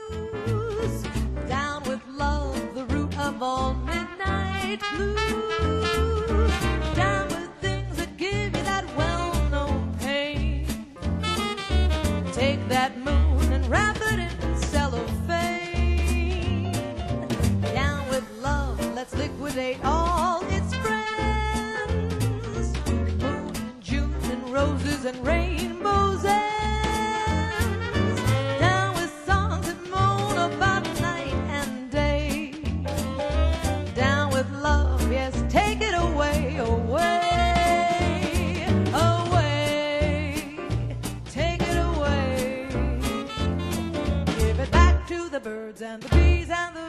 Down with love, the root of all midnight blues. Down with things that give you that well-known pain. Take that moon and wrap it in cellophane. Down with love, let's liquidate all its friends. Moon and June and roses and rainbows ends. Down with songs that moan about night and day. Down with love, yes, take it away, away, away. Take it away. Give it back to the birds and the bees and the